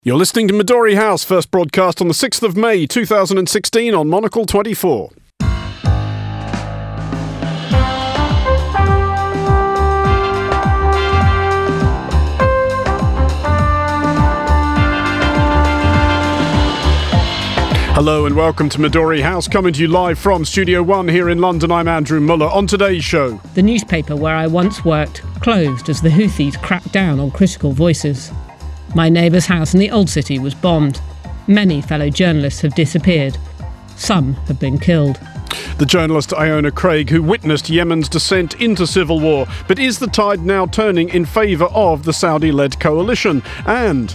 You're listening to Midori House, first broadcast on the 6th of May 2016 on Monocle 24. Hello and welcome to Midori House, coming to you live from Studio One here in London. I'm Andrew Muller. On today's show, the newspaper where I once worked closed as the Houthis cracked down on critical voices. My neighbour's house in the Old City was bombed. Many fellow journalists have disappeared. Some have been killed. The journalist Iona Craig, who witnessed Yemen's descent into civil war. But is the tide now turning in favour of the Saudi-led coalition? And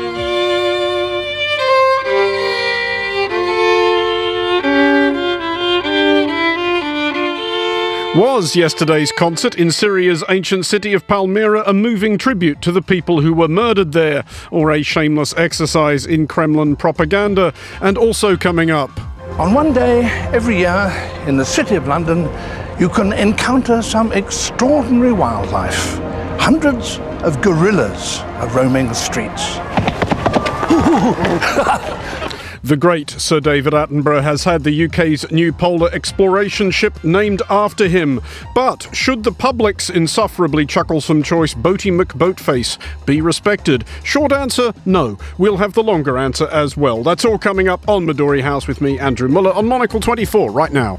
was yesterday's concert in Syria's ancient city of Palmyra a moving tribute to the people who were murdered there, or a shameless exercise in Kremlin propaganda? And also coming up, on one day every year in the City of London, you can encounter some extraordinary wildlife. Hundreds of gorillas are roaming the streets. The great Sir David Attenborough has had the UK's new polar exploration ship named after him. But should the public's insufferably chucklesome choice Boaty McBoatface be respected? Short answer, no. We'll have the longer answer as well. That's all coming up on Midori House with me, Andrew Muller, on Monocle 24 right now.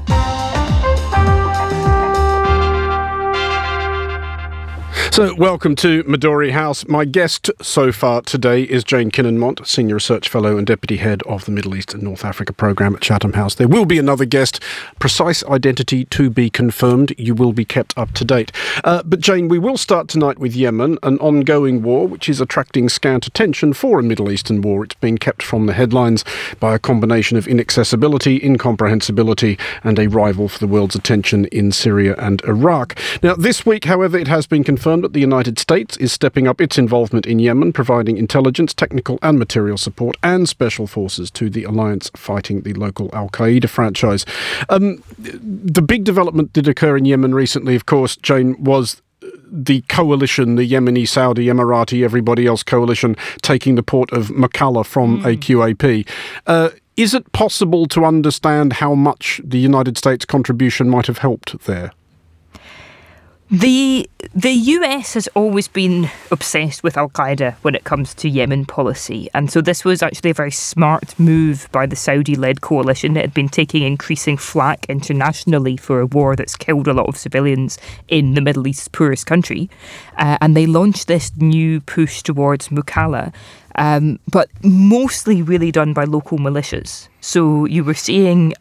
So, welcome to Midori House. My guest so far today is Jane Kinnamont, Senior Research Fellow and Deputy Head of the Middle East and North Africa Programme at Chatham House. There will be another guest, precise identity to be confirmed. You will be kept up to date. But Jane, we will start tonight with Yemen, an ongoing war which is attracting scant attention for a Middle Eastern war. It's been kept from the headlines by a combination of inaccessibility, incomprehensibility, and a rival for the world's attention in Syria and Iraq. Now, this week, however, it has been confirmed that the United States is stepping up its involvement in Yemen, providing intelligence, technical and material support and special forces to the alliance fighting the local Al-Qaeda franchise. The big development did occur in Yemen recently, of course, Jane, was the coalition, the Yemeni, Saudi, Emirati, everybody else coalition, taking the port of Mukalla from AQAP. Is it possible to understand how much the United States contribution might have helped there? The US has always been obsessed with Al-Qaeda when it comes to Yemen policy, and so this was actually a very smart move by the Saudi-led coalition that had been taking increasing flack internationally for a war that's killed a lot of civilians in the Middle East's poorest country, and they launched this new push towards Mukalla, but mostly really done by local militias. So you were seeing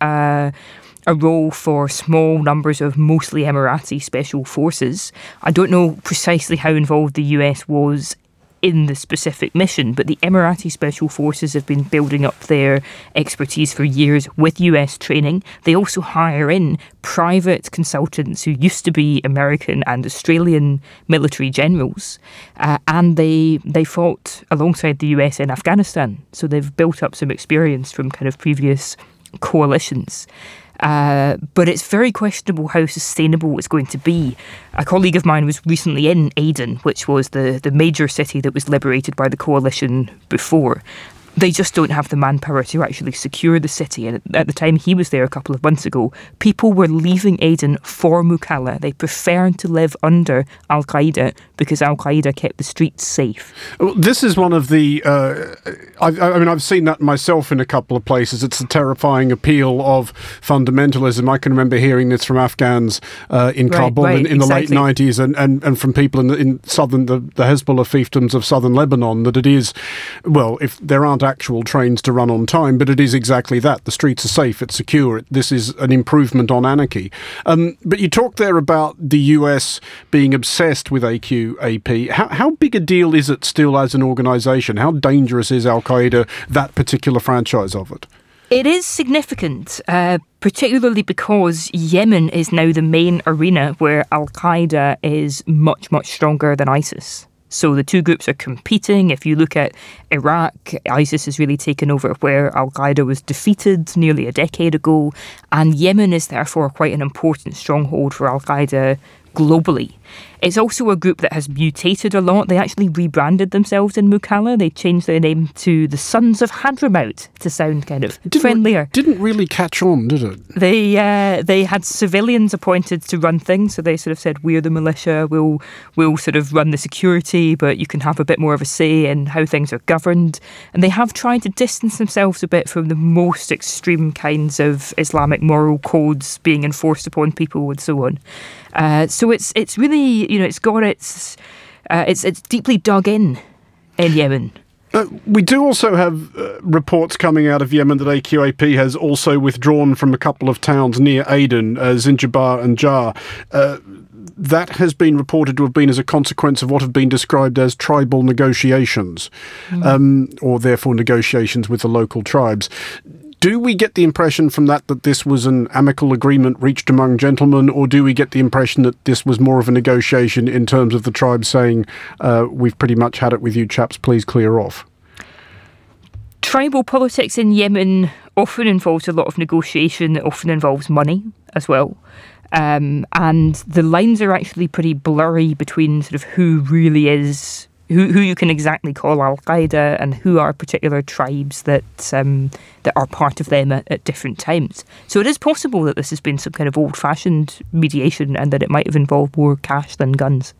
a role for small numbers of mostly Emirati special forces. I don't know precisely how involved the US was in the specific mission, but the Emirati special forces have been building up their expertise for years with US training. They also hire in private consultants who used to be American and Australian military generals, and they fought alongside the US in Afghanistan. So they've built up some experience from kind of previous coalitions. But it's very questionable how sustainable it's going to be. A colleague of mine was recently in Aden, which was the major city that was liberated by the coalition before. They just don't have the manpower to actually secure the city. And at the time he was there a couple of months ago, people were leaving Aden for Mukalla. They preferred to live under Al-Qaeda because Al-Qaeda kept the streets safe. Well, this is one of the... I've seen that myself in a couple of places. It's the terrifying appeal of fundamentalism. I can remember hearing this from Afghans in Kabul in the late 90s and from people in southern, the Hezbollah fiefdoms of southern Lebanon, that it is, well, if there aren't actual trains to run on time, but it is exactly that. The streets are safe, it's secure. This is an improvement on anarchy. But you talked there about the US being obsessed with AQAP. How big a deal is it still as an organisation? How dangerous is Al-Qaeda, that particular franchise of it? It is significant, particularly because Yemen is now the main arena where Al-Qaeda is much, much stronger than ISIS. So the two groups are competing. If you look at Iraq, ISIS has really taken over where Al-Qaeda was defeated nearly a decade ago. And Yemen is therefore quite an important stronghold for Al-Qaeda globally. It's also a group that has mutated a lot. They actually rebranded themselves in Mukalla. They changed their name to the Sons of Hadramaut to sound kind of friendlier. Didn't really catch on, did it? They had civilians appointed to run things, so they sort of said, we're the militia, we'll sort of run the security, but you can have a bit more of a say in how things are governed. And they have tried to distance themselves a bit from the most extreme kinds of Islamic moral codes being enforced upon people and so on. So it's really, it's deeply dug in Yemen. We do also have reports coming out of Yemen that AQAP has also withdrawn from a couple of towns near Aden, Zinjibar and Jar. That has been reported to have been as a consequence of what have been described as tribal negotiations, or therefore negotiations with the local tribes. Do we get the impression from that this was an amicable agreement reached among gentlemen, or do we get the impression that this was more of a negotiation in terms of the tribes saying, we've pretty much had it with you chaps, please clear off? Tribal politics in Yemen often involves a lot of negotiation. It often involves money as well. And the lines are actually pretty blurry between sort of who really is... Who you can exactly call Al-Qaeda and who are particular tribes that are part of them at different times. So it is possible that this has been some kind of old-fashioned mediation and that it might have involved more cash than guns.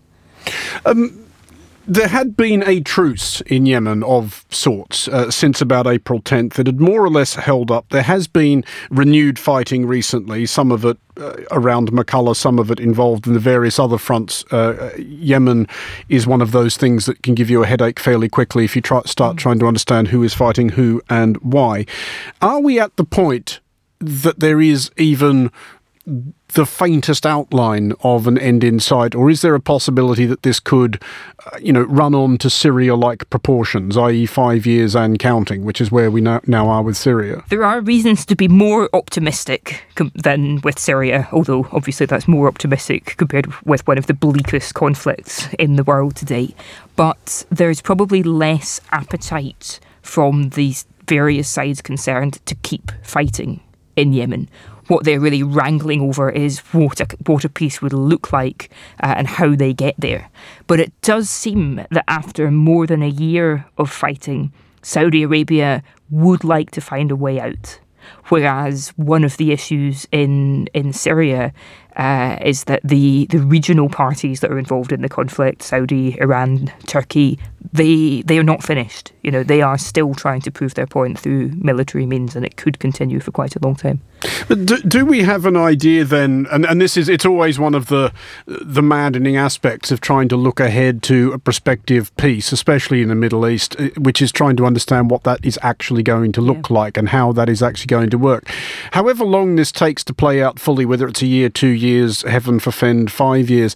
There had been a truce in Yemen of sorts since about April 10th. It had more or less held up. There has been renewed fighting recently, some of it around Mukalla, some of it involved in the various other fronts. Yemen is one of those things that can give you a headache fairly quickly if you start trying to understand who is fighting who and why. Are we at the point that there is even the faintest outline of an end in sight, or is there a possibility that this could, run on to Syria-like proportions, i.e. 5 years and counting, which is where we now are with Syria? There are reasons to be more optimistic than with Syria, although obviously that's more optimistic compared with one of the bleakest conflicts in the world today. But there's probably less appetite from these various sides concerned to keep fighting in Yemen. What they're really wrangling over is what a peace would look like and how they get there. But it does seem that after more than a year of fighting, Saudi Arabia would like to find a way out. Whereas one of the issues in Syria is that the regional parties that are involved in the conflict, Saudi, Iran, Turkey, they are not finished. They are still trying to prove their point through military means, and it could continue for quite a long time. But do we have an idea then, and it's always one of the maddening aspects of trying to look ahead to a prospective peace, especially in the Middle East, which is trying to understand what that is actually going to look like and how that is actually going to work. However long this takes to play out fully, whether it's a year, 2 years, heaven forfend, 5 years,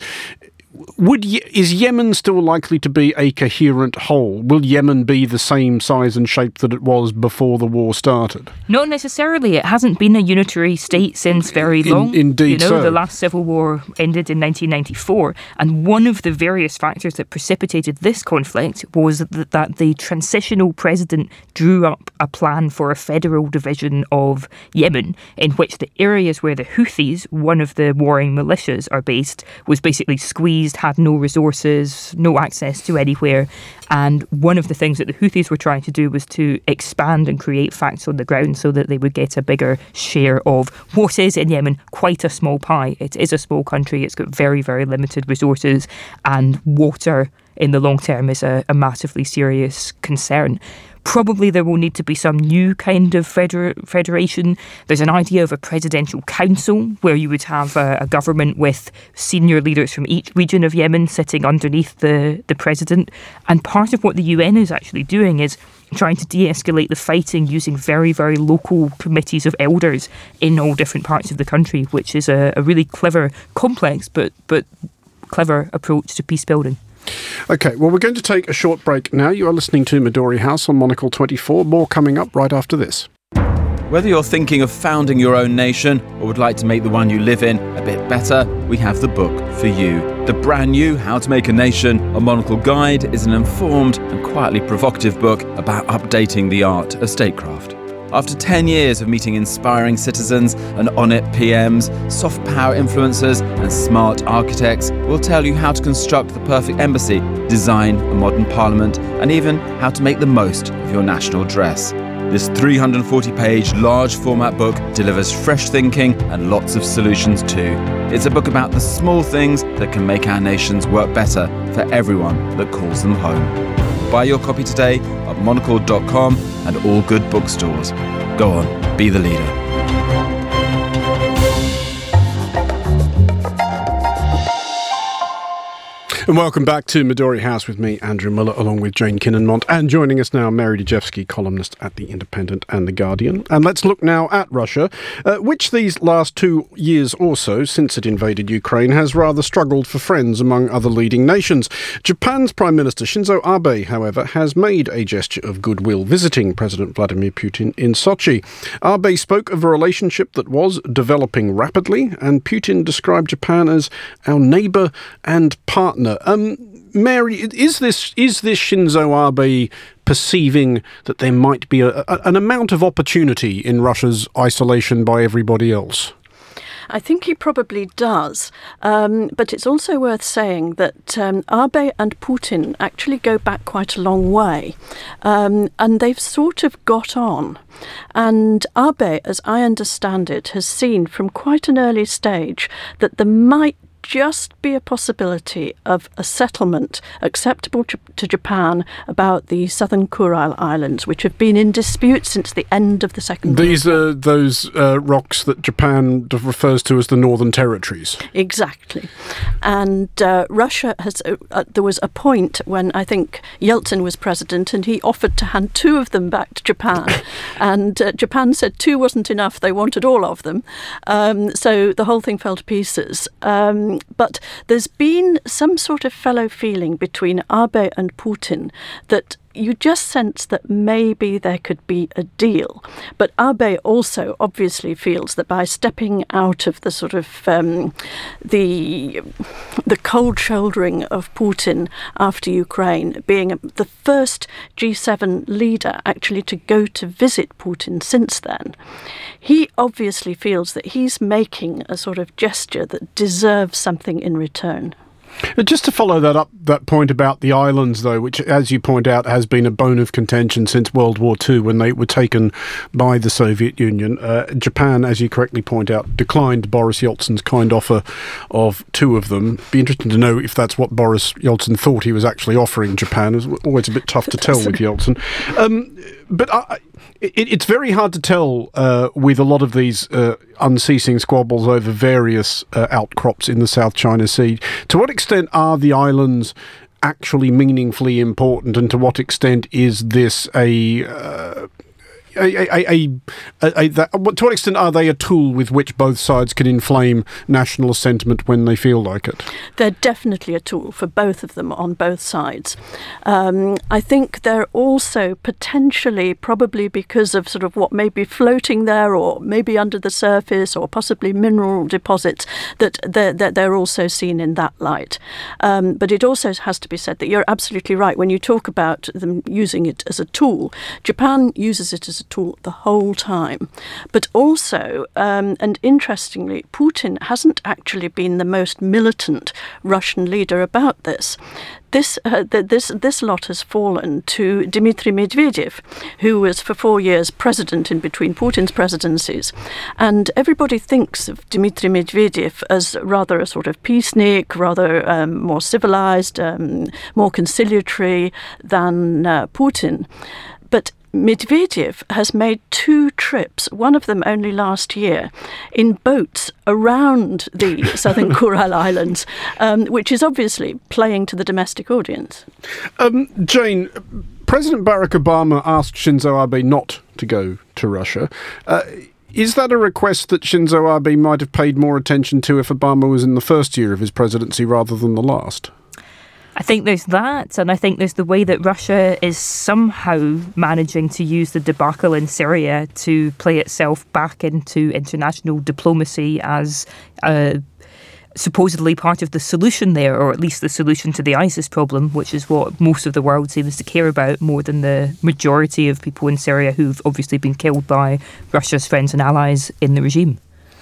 is Yemen still likely to be a coherent whole? Will Yemen be the same size and shape that it was before the war started? Not necessarily. It hasn't been a unitary state since very long. Indeed so. The last civil war ended in 1994, and one of the various factors that precipitated this conflict was that the transitional president drew up a plan for a federal division of Yemen, in which the areas where the Houthis, one of the warring militias, are based, was basically squeezed, had no resources, no access to anywhere. And one of the things that the Houthis were trying to do was to expand and create facts on the ground so that they would get a bigger share of what is in Yemen quite a small pie. It is a small country. It's got very, very limited resources, and water in the long term is a massively serious concern. Probably there will need to be some new kind of federation. There's an idea of a presidential council where you would have a government with senior leaders from each region of Yemen sitting underneath the president. And part of what the UN is actually doing is trying to de-escalate the fighting using very, very local committees of elders in all different parts of the country, which is a really clever, complex but clever approach to peace building. OK, well, we're going to take a short break now. You are listening to Midori House on Monocle 24. More coming up right after this. Whether you're thinking of founding your own nation or would like to make the one you live in a bit better, we have the book for you. The brand new How to Make a Nation, a Monocle Guide, is an informed and quietly provocative book about updating the art of statecraft. After 10 years of meeting inspiring citizens and on-it PMs, soft power influencers and smart architects, we'll tell you how to construct the perfect embassy, design a modern parliament, and even how to make the most of your national dress. This 340-page, large-format book delivers fresh thinking and lots of solutions too. It's a book about the small things that can make our nations work better for everyone that calls them home. Buy your copy today at monocle.com and all good bookstores. Go on, be the leader. And welcome back to Midori House with me, Andrew Muller, along with Jane Kinnan-Mont. And joining us now, Mary Dejevsky, columnist at The Independent and The Guardian. And let's look now at Russia, which these last 2 years or so, since it invaded Ukraine, has rather struggled for friends among other leading nations. Japan's Prime Minister Shinzo Abe, however, has made a gesture of goodwill visiting President Vladimir Putin in Sochi. Abe spoke of a relationship that was developing rapidly, and Putin described Japan as our neighbour and partner. Mary, is this Shinzo Abe perceiving that there might be an amount of opportunity in Russia's isolation by everybody else? I think he probably does. But it's also worth saying that Abe and Putin actually go back quite a long way. And they've sort of got on. And Abe, as I understand it, has seen from quite an early stage that there might just be a possibility of a settlement acceptable to Japan about the southern Kuril Islands, which have been in dispute since the end of the Second World War. These are those rocks that Japan refers to as the Northern Territories. Exactly. And Russia has... there was a point when I think Yeltsin was president and he offered to hand 2 of them back to Japan. And Japan said 2 wasn't enough, they wanted all of them. So the whole thing fell to pieces. But there's been some sort of fellow feeling between Abe and Putin that you just sense that maybe there could be a deal. But Abe also obviously feels that by stepping out of the sort of the cold shouldering of Putin after Ukraine, being the first G7 leader actually to go to visit Putin since then, he obviously feels that he's making a sort of gesture that deserves something in return. Just to follow that point about the islands, though, which, as you point out, has been a bone of contention since World War II when they were taken by the Soviet Union. Japan, as you correctly point out, declined Boris Yeltsin's kind offer of 2 of them. Be interesting to know if that's what Boris Yeltsin thought he was actually offering Japan. It was always a bit tough to tell with Yeltsin. But it's very hard to tell with a lot of these unceasing squabbles over various outcrops in the South China Sea. To what extent are the islands actually meaningfully important, and to what extent is this to what extent are they a tool with which both sides can inflame national sentiment when they feel like it? They're definitely a tool for both of them on both sides. I think they're also potentially, probably because of sort of what may be floating there or maybe under the surface or possibly mineral deposits, that they're also seen in that light. But it also has to be said that you're absolutely right. When you talk about them using it as a tool, Japan uses it as a tool the whole time. But also, and interestingly, Putin hasn't actually been the most militant Russian leader about this. This lot has fallen to Dmitry Medvedev, who was for 4 years president in between Putin's presidencies. And everybody thinks of Dmitry Medvedev as rather a sort of peacenik, rather more civilized, more conciliatory than Putin. But Medvedev has made 2 trips, one of them only last year, in boats around the southern Kuril Islands, which is obviously playing to the domestic audience. Jane, President Barack Obama asked Shinzo Abe not to go to Russia. Is that a request that Shinzo Abe might have paid more attention to if Obama was in the first year of his presidency rather than the last? I think there's that, and I think there's the way that Russia is somehow managing to use the debacle in Syria to play itself back into international diplomacy as supposedly part of the solution there, or at least the solution to the ISIS problem, which is what most of the world seems to care about more than the majority of people in Syria who've obviously been killed by Russia's friends and allies in the regime.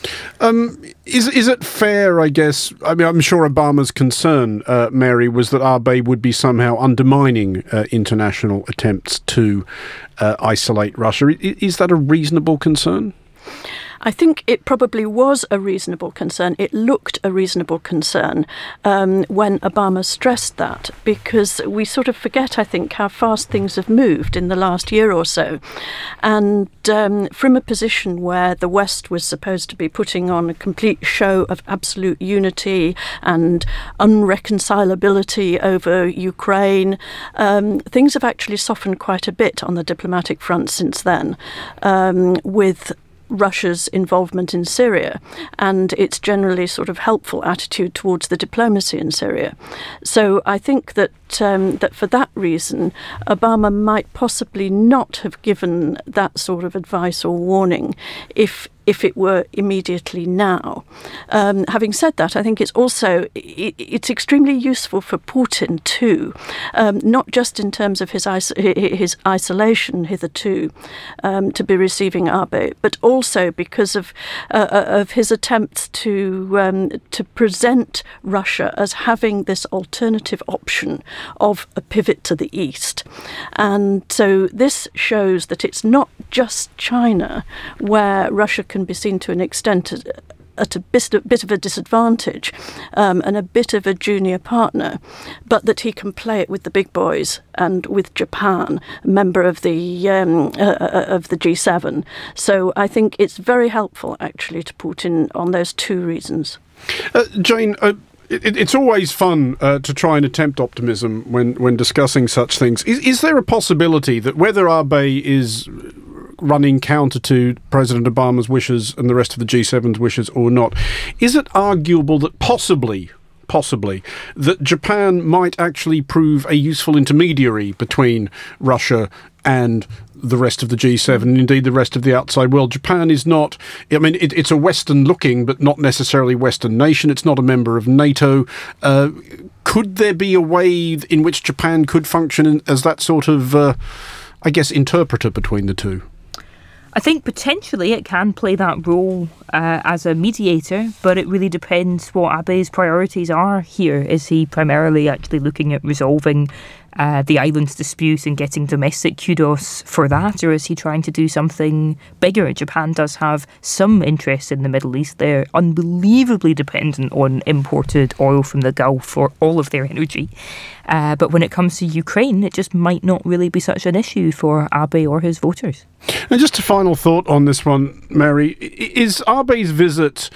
Is it fair, I guess, I mean, I'm sure Obama's concern, Mary, was that Abe would be somehow undermining international attempts to isolate Russia. Is that a reasonable concern? I think it probably was a reasonable concern. It looked a reasonable concern when Obama stressed that, because we sort of forget, I think, how fast things have moved in the last year or so. And from a position where the West was supposed to be putting on a complete show of absolute unity and unreconcilability over Ukraine, things have actually softened quite a bit on the diplomatic front since then, with Russia's involvement in Syria and its generally sort of helpful attitude towards the diplomacy in Syria. So I think that that for that reason, Obama might possibly not have given that sort of advice or warning if it were immediately now. Having said that, I think it's also it's extremely useful for Putin too, not just in terms of his isolation hitherto to be receiving Abe, but also because of his attempts to present Russia as having this alternative option of a pivot to the east. And so this shows that it's not just China where Russia can be seen to an extent at a bit of a disadvantage and a bit of a junior partner, but that he can play it with the big boys and with Japan, a member of the G7. So I think it's very helpful, actually, to Putin on those two reasons. Jane, it's always fun to try and attempt optimism when discussing such things. Is there a possibility that whether Abe is running counter to President Obama's wishes and the rest of the G7's wishes or not, is it arguable that possibly that Japan might actually prove a useful intermediary between Russia and the rest of the G7 and indeed the rest of the outside world? Japan is not, I mean, it's a Western looking but not necessarily Western nation. It's not a member of NATO. Could there be a way in which Japan could function as that sort of, I guess, interpreter between the two? I think potentially it can play that role as a mediator, but it really depends what Abe's priorities are here. Is he primarily actually looking at resolving the island's dispute and getting domestic kudos for that, or is he trying to do something bigger? Japan does have some interest in the Middle East. They're unbelievably dependent on imported oil from the Gulf for all of their energy. But when it comes to Ukraine, it just might not really be such an issue for Abe or his voters. And just a final thought on this one, Mary. Is Abe's visit,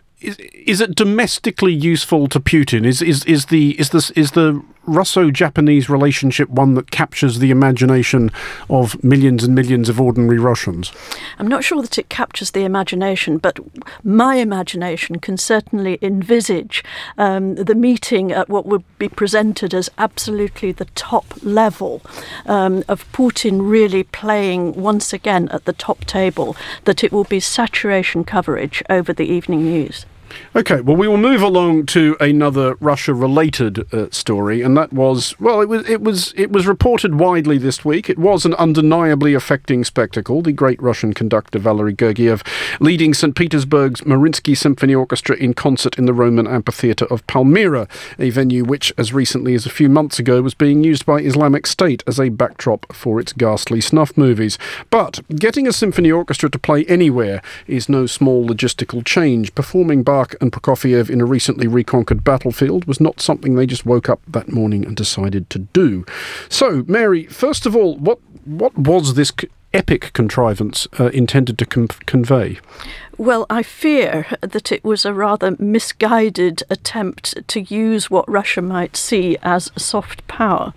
is it domestically useful to Putin? Is the Russo-Japanese relationship one that captures the imagination of millions and millions of ordinary Russians? I'm not sure that it captures the imagination, but my imagination can certainly envisage the meeting at what would be presented as absolutely the top level of Putin really playing once again at the top table, that it will be saturation coverage over the evening news. OK, well, we will move along to another Russia-related story, and that was, well, it was reported widely this week. It was an undeniably affecting spectacle. The great Russian conductor Valery Gergiev leading St. Petersburg's Mariinsky Symphony Orchestra in concert in the Roman amphitheatre of Palmyra, a venue which, as recently as a few months ago, was being used by Islamic State as a backdrop for its ghastly snuff movies. But getting a symphony orchestra to play anywhere is no small logistical change. Performing Bach and Prokofiev in a recently reconquered battlefield was not something they just woke up that morning and decided to do. So, Mary, first of all, what was this epic contrivance intended to convey? Well, I fear that it was a rather misguided attempt to use what Russia might see as soft power.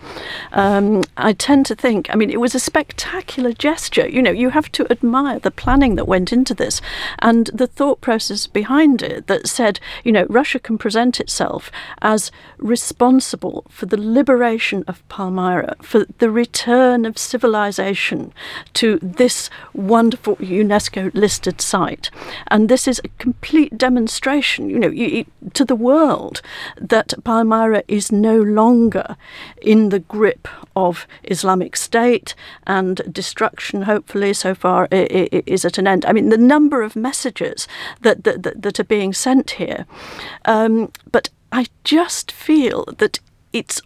I tend to think, I mean, it was a spectacular gesture. You know, you have to admire the planning that went into this and the thought process behind it that said, you know, Russia can present itself as responsible for the liberation of Palmyra, for the return of civilization to this wonderful UNESCO-listed site. And this is a complete demonstration, to the world that Palmyra is no longer in the grip of Islamic State, and destruction, hopefully, so far is at an end. I mean, the number of messages that are being sent here. But I just feel that it's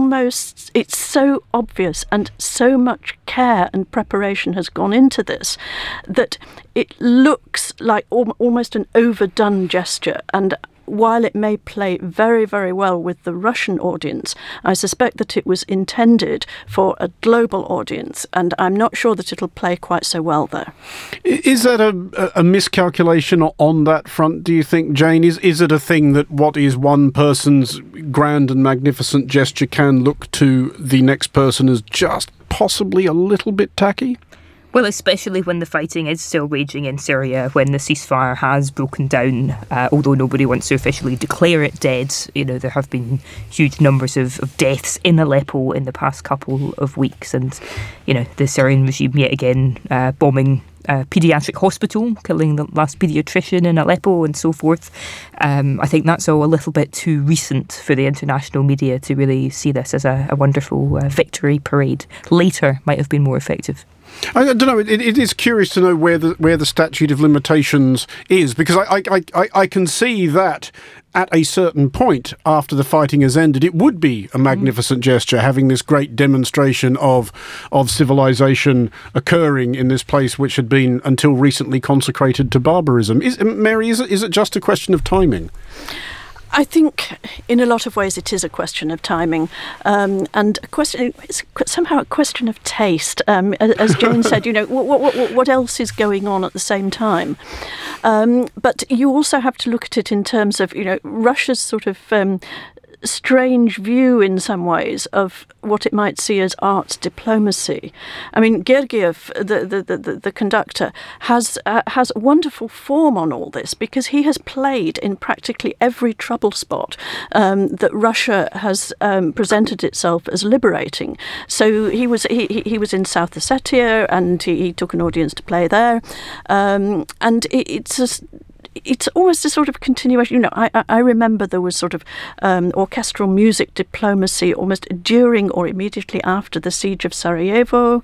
so obvious and so much care and preparation has gone into this that it looks like almost an overdone gesture. And while it may play very, very well with the Russian audience, I suspect that it was intended for a global audience, and I'm not sure that it'll play quite so well there. Is that a miscalculation on that front, do you think, Jane? Is it a thing that what is one person's grand and magnificent gesture can look to the next person as just possibly a little bit tacky? Well, especially when the fighting is still raging in Syria, when the ceasefire has broken down, although nobody wants to officially declare it dead. There have been huge numbers of deaths in Aleppo in the past couple of weeks, and the Syrian regime yet again bombing a paediatric hospital, killing the last paediatrician in Aleppo and so forth. I think that's all a little bit too recent for the international media to really see this as a wonderful victory parade. Later might have been more effective. I don't know. It is curious to know where the statute of limitations is, because I can see that at a certain point after the fighting has ended, it would be a magnificent gesture, having this great demonstration of civilization occurring in this place which had been until recently consecrated to barbarism. Mary, is it just a question of timing? I think in a lot of ways it is a question of timing, and it's somehow a question of taste. As Jane said, what else is going on at the same time? But you also have to look at it in terms of, Russia's sort of strange view in some ways of what it might see as arts diplomacy. I mean, Gergiev, the conductor, has wonderful form on all this, because he has played in practically every trouble spot that Russia has presented itself as liberating. So he was in South Ossetia, and he took an audience to play there, and it's almost a sort of continuation. I remember there was sort of orchestral music diplomacy almost during or immediately after the siege of Sarajevo,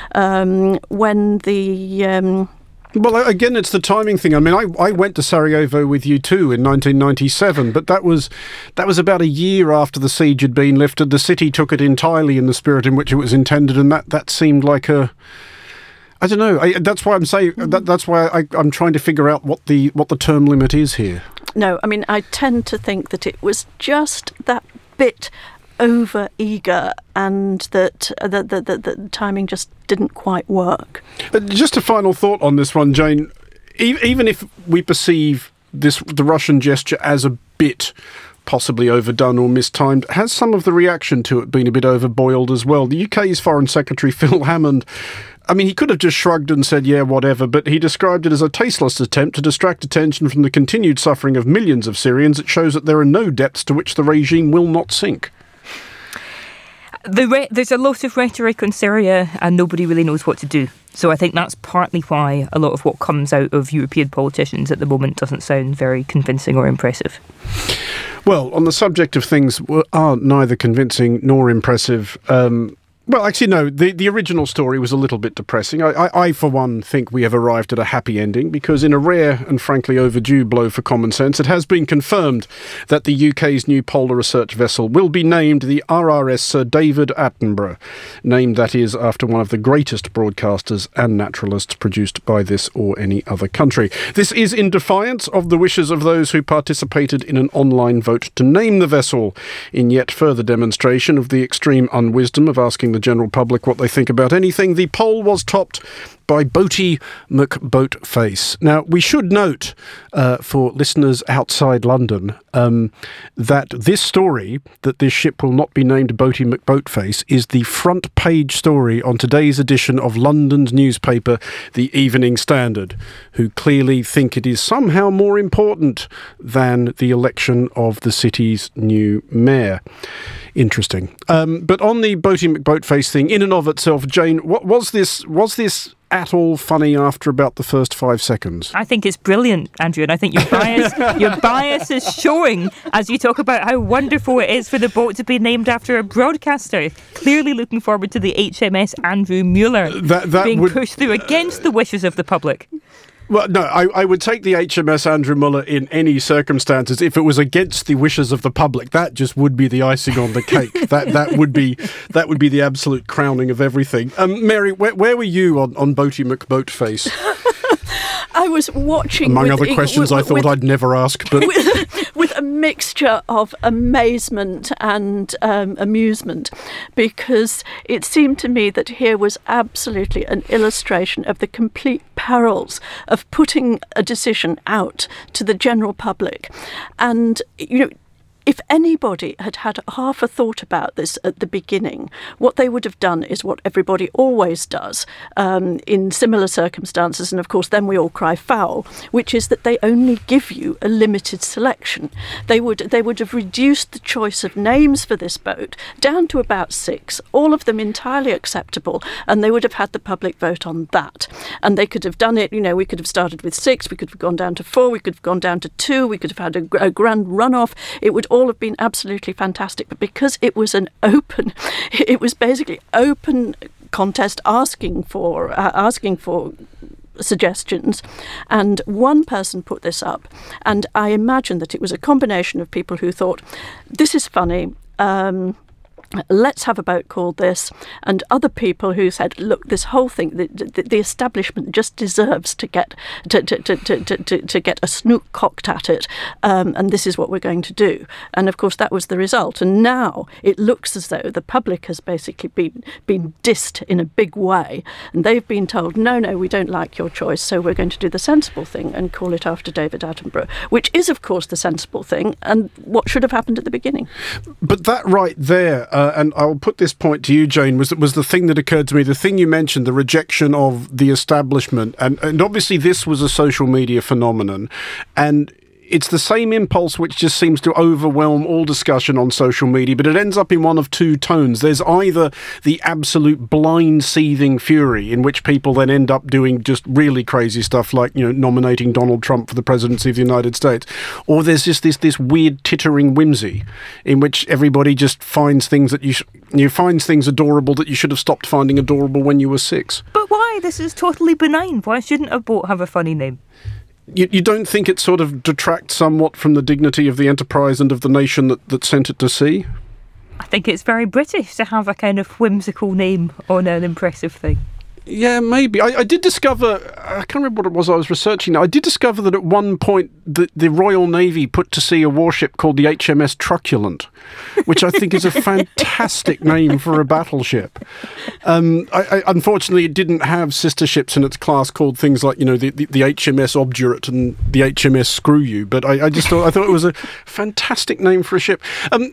when the... Well, again, it's the timing thing. I mean, I went to Sarajevo with you too in 1997, but that was about a year after the siege had been lifted. The city took it entirely in the spirit in which it was intended, and that seemed like a... I don't know. That's why I'm saying. That's why I'm trying to figure out what the term limit is here. No, I mean, I tend to think that it was just that bit over eager, and that the timing just didn't quite work. Just a final thought on this one, Jane. Even if we perceive the Russian gesture as a bit possibly overdone or mistimed, has some of the reaction to it been a bit overboiled as well? The UK's Foreign Secretary Phil Hammond, I mean, he could have just shrugged and said, yeah, whatever, but he described it as a tasteless attempt to distract attention from the continued suffering of millions of Syrians. It shows that there are no depths to which the regime will not sink. There's a lot of rhetoric on Syria, and nobody really knows what to do. So I think that's partly why a lot of what comes out of European politicians at the moment doesn't sound very convincing or impressive. Well, on the subject of things are neither convincing nor impressive, well, actually, no, the original story was a little bit depressing. I, for one, think we have arrived at a happy ending, because in a rare and frankly overdue blow for common sense, it has been confirmed that the UK's new polar research vessel will be named the RRS Sir David Attenborough, named, that is, after one of the greatest broadcasters and naturalists produced by this or any other country. This is in defiance of the wishes of those who participated in an online vote to name the vessel, in yet further demonstration of the extreme unwisdom of asking the general public what they think about anything. The poll was topped by Boaty McBoatface. Now, we should note, for listeners outside London, that this story, that this ship will not be named Boaty McBoatface, is the front page story on today's edition of London's newspaper, The Evening Standard, who clearly think it is somehow more important than the election of the city's new mayor. Interesting. But on the Boaty McBoatface thing, in and of itself, Jane, what was this at all funny after about the first 5 seconds? I think it's brilliant, Andrew, and I think your bias is showing as you talk about how wonderful it is for the boat to be named after a broadcaster. Clearly looking forward to the HMS Andrew Mueller being pushed through against the wishes of the public. Well, no, I would take the HMS Andrew Mueller in any circumstances. If it was against the wishes of the public, that just would be the icing on the cake. that would be the absolute crowning of everything. Mary, where were you on Boaty McBoatface? I was watching. Among other questions I thought I'd never ask, but with a mixture of amazement and amusement, because it seemed to me that here was absolutely an illustration of the complete perils of putting a decision out to the general public. And, if anybody had had half a thought about this at the beginning, what they would have done is what everybody always does in similar circumstances, and of course then we all cry foul, which is that they only give you a limited selection. They would have reduced the choice of names for this boat down to about 6, all of them entirely acceptable, and they would have had the public vote on that. And they could have done it, we could have started with 6, we could have gone down to 4, we could have gone down to 2, we could have had a grand runoff. It would all have been absolutely fantastic, but because it was basically open contest asking for suggestions, and one person put this up, and I imagine that it was a combination of people who thought, this is funny, let's have a boat called this, and other people who said, look, this whole thing, the establishment just deserves to get a snook cocked at it, and this is what we're going to do. And of course that was the result, and now it looks as though the public has basically been dissed in a big way, and they've been told, no, we don't like your choice, so we're going to do the sensible thing and call it after David Attenborough, which is of course the sensible thing and what should have happened at the beginning. But that right there, and I'll put this point to you, Jane, was the thing that occurred to me, the thing you mentioned, the rejection of the establishment. And obviously this was a social media phenomenon. And it's the same impulse which just seems to overwhelm all discussion on social media, but it ends up in one of two tones. There's either the absolute blind seething fury in which people then end up doing just really crazy stuff like, nominating Donald Trump for the presidency of the United States, or there's just this weird tittering whimsy in which everybody just finds things that finds things adorable that you should have stopped finding adorable when you were 6. But why? This is totally benign. Why shouldn't a boat have a funny name? You don't think it sort of detracts somewhat from the dignity of the enterprise and of the nation that sent it to sea? I think it's very British to have a kind of whimsical name on an impressive thing. Yeah, maybe. I did discover, I can't remember what it was I was researching now, I did discover that at one point the Royal Navy put to sea a warship called the HMS Truculent, which I think is a fantastic name for a battleship. Unfortunately, it didn't have sister ships in its class called things like, the HMS Obdurate and the HMS Screw You, but I thought it was a fantastic name for a ship.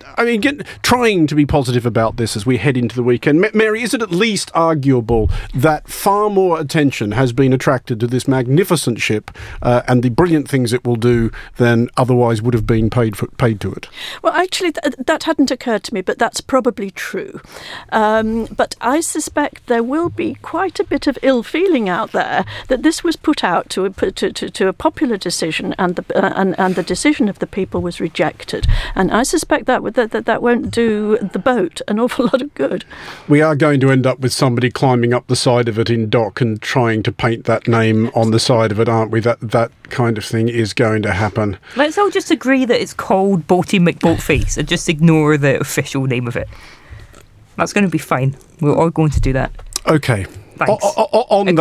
Trying to be positive about this as we head into the weekend. Mary, is it at least arguable that far more attention has been attracted to this magnificent ship and the brilliant things it will do than otherwise would have been paid to it? Well, actually, that hadn't occurred to me, but that's probably true. But I suspect there will be quite a bit of ill feeling out there that this was put out to a popular decision, and the decision of the people was rejected. And I suspect that won't do the boat an awful lot of good. We are going to end up with somebody climbing up the side of it in dock and trying to paint that name on the side of it, aren't we? That kind of thing is going to happen. Let's all just agree that it's called Boaty McBoatface and just ignore the official name of it. That's going to be fine. We're all going to do that. Okay. Thanks. On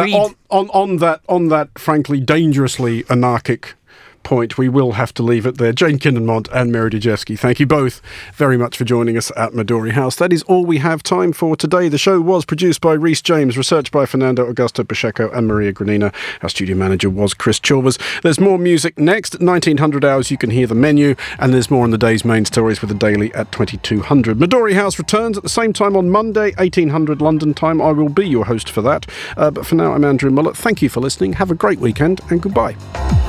that frankly dangerously anarchic point, we will have to leave it there. Jane Kinninmont and Mary Dejevsky, thank you both very much for joining us at Midori House. That is all we have time for today. The show was produced by Rhys James, researched by Fernando Augusto Pacheco and Maria Granina. Our studio manager was Chris Chilvers. There's more music next. At 1900 hours, you can hear the menu, and there's more on the day's main stories with the Daily at 2200. Midori House returns at the same time on Monday, 1800 London time. I will be your host for that. But for now, I'm Andrew Mullett. Thank you for listening. Have a great weekend, and goodbye.